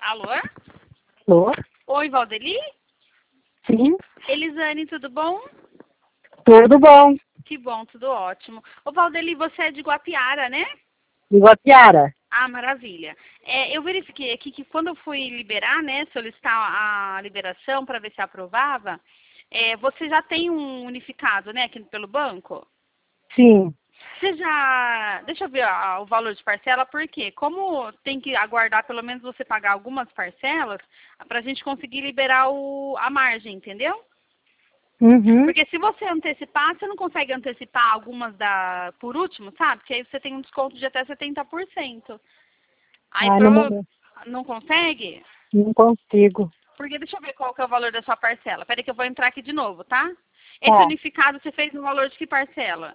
Alô? Alô? Oi, Valdeli? Sim, Elisane, tudo bom? tudo bom. Que bom, tudo ótimo. Ô, Valdeli, você é de Guapiara, né? Iguapiara. Ah, maravilha. Eu verifiquei aqui que quando eu fui liberar, né, solicitar a liberação para ver se aprovava, você já tem um unificado, né, aqui pelo banco? Sim. Você já... Deixa eu ver o valor de parcela, porque como tem que aguardar pelo menos você pagar algumas parcelas, para a gente conseguir liberar a margem, entendeu? Uhum. Porque se você antecipar, você não consegue antecipar algumas por último, sabe? Porque aí você tem um desconto de até 70%. Aí Ah, no momento não consegue? não consigo. Porque deixa eu ver qual que é o valor da sua parcela. Peraí que eu vou entrar aqui de novo, tá? Esse Tá. unificado você fez no valor de que parcela?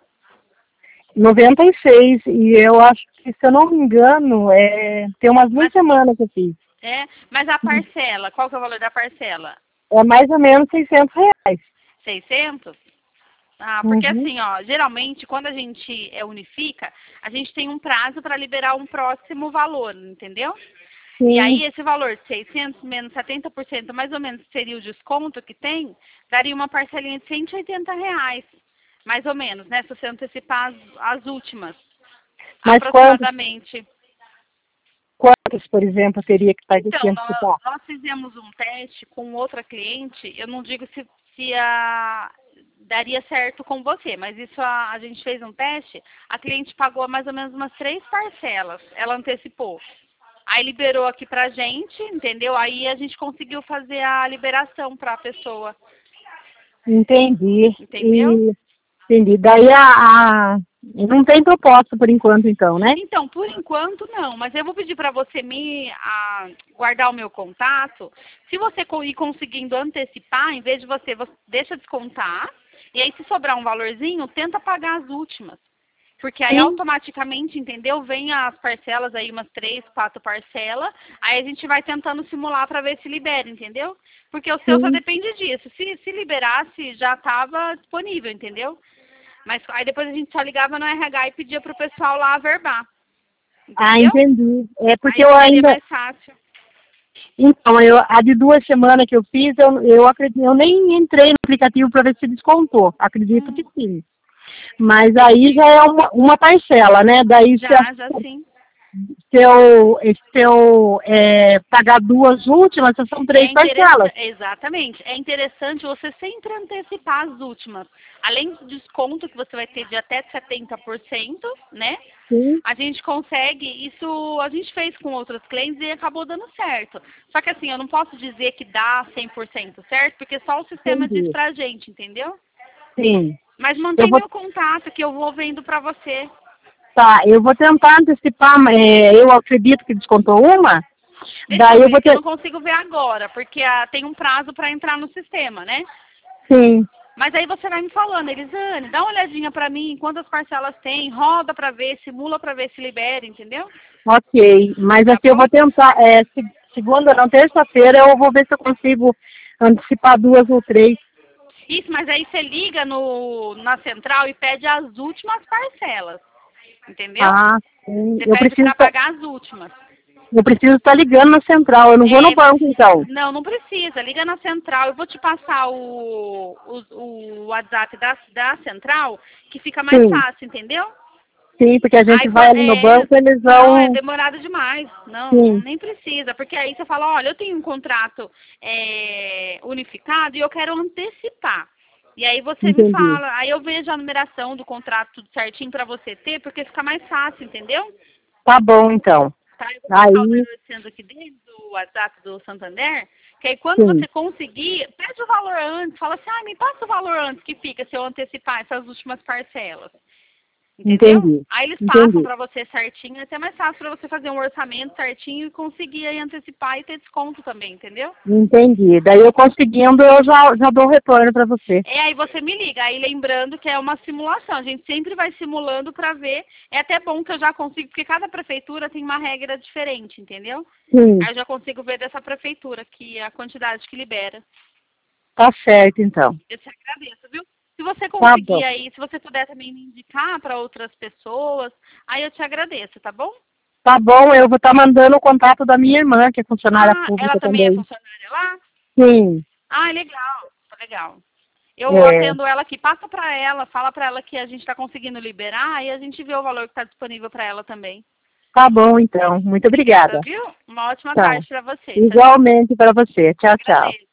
96 e eu acho que, se eu não me engano, tem umas duas Mas, semanas que eu fiz. mas a parcela, qual que é o valor da parcela? É mais ou menos R$ 600. 600? Ah, porque Uhum. assim, ó, geralmente quando a gente unifica, a gente tem um prazo para liberar um próximo valor, entendeu? E Sim, aí esse valor de 600 menos 70%, mais ou menos seria o desconto que tem, daria uma parcelinha de R$ 180, mais ou menos, né? Se você antecipar as últimas, mas quantos, aproximadamente. quantos, por exemplo, teria que estar Então, que antecipar? nós fizemos um teste com outra cliente, eu não digo se daria certo com você, mas isso a gente fez um teste, a cliente pagou mais ou menos umas 3 parcelas, ela antecipou. Aí liberou aqui pra gente, entendeu? Aí a gente conseguiu fazer a liberação pra pessoa, Entendi. entendeu? Entendi. Daí não tem proposta por enquanto, então, né? Então, por enquanto não, mas eu vou pedir para você guardar o meu contato. Se você ir conseguindo antecipar, em vez de você deixa descontar, e aí se sobrar um valorzinho, tenta pagar as últimas. Porque aí Sim, automaticamente, entendeu? Vem as parcelas aí, umas 3, 4 parcelas, aí a gente vai tentando simular para ver se libera, entendeu? Porque o seu só sim. depende disso. Se liberasse, já estava disponível, entendeu? Mas aí depois a gente só ligava no RH e pedia pro pessoal lá averbar, Ah, entendeu? entendi. É porque Aí eu ficaria ainda. mais fácil. Então, a de 2 semanas que eu fiz, eu acredito, eu nem entrei no aplicativo para ver se descontou. Acredito que Hum, sim. Mas aí entendi. já é uma parcela, né? Daí Já sim. se eu pagar duas últimas, são três É interessante, parcelas. exatamente. É interessante você sempre antecipar as últimas. Além do desconto que você vai ter de até 70%, né? Sim, A gente consegue, isso a gente fez com outros clientes e acabou dando certo. Só que assim, eu não posso dizer que dá 100% certo, porque só o sistema diz entendi. pra gente, entendeu? Sim. Mas Eu mantém vou, meu contato que eu vou vendo pra você. tá, eu vou tentar antecipar, eu acredito que descontou uma, Deixa daí eu eu ver, vou que eu ter. não consigo ver agora, porque tem um prazo para entrar no sistema, né? Sim. Mas aí você vai me falando, Elisane, dá uma olhadinha para mim, quantas parcelas tem, roda para ver, simula para ver se libera, entendeu? Ok, mas Tá assim eu bom? vou tentar, segunda não, terça-feira eu vou ver se eu consigo antecipar duas ou três. Isso, mas aí você liga na central e pede as últimas parcelas, entendeu? Ah, sim. Você pede para pagar as últimas. Eu preciso estar ligando na central, eu não vou no banco então. Não precisa. Liga na central. Eu vou te passar o WhatsApp da central, que fica mais Sim, fácil, entendeu? sim, porque a gente Aí, vai ali no banco, eles não, é vão. demorado demais. Não, Sim, nem precisa. Porque aí você fala, olha, eu tenho um contrato unificado e eu quero antecipar. E aí você me entendi. fala, aí eu vejo a numeração do contrato tudo certinho para você ter, porque fica mais fácil, entendeu? Tá bom então. Tá? Eu vou colocar o Aí, 0800 aqui dentro do WhatsApp do Santander, que aí quando sim, você conseguir, pede o valor antes, fala assim, me passa o valor antes que fica se eu antecipar essas últimas parcelas. Entendeu? entendi. Aí eles passam Entendi. para você certinho, é até mais fácil para você fazer um orçamento certinho e conseguir aí antecipar e ter desconto também, entendeu? Entendi. Daí eu conseguindo, eu já dou o retorno para você. Aí você me liga, aí lembrando que é uma simulação, a gente sempre vai simulando para ver, é até bom que eu já consigo, porque cada prefeitura tem uma regra diferente, entendeu? Sim, Aí eu já consigo ver dessa prefeitura, que é a quantidade que libera. tá certo então. Eu te agradeço, viu? Se você Tá conseguir bom. aí, se você puder também me indicar para outras pessoas, aí eu te agradeço, tá bom? Tá bom, eu vou estar mandando o contato da minha irmã, que é funcionária pública ela também é funcionária lá? Sim. Legal, tá legal. Eu É. atendo ela aqui, passa para ela, fala para ela que a gente está conseguindo liberar e a gente vê o valor que está disponível para ela também. Tá bom, então. Muito obrigada. Viu? Uma ótima Tá. tarde para você. Igualmente para você. Tchau, tchau. Agradeço.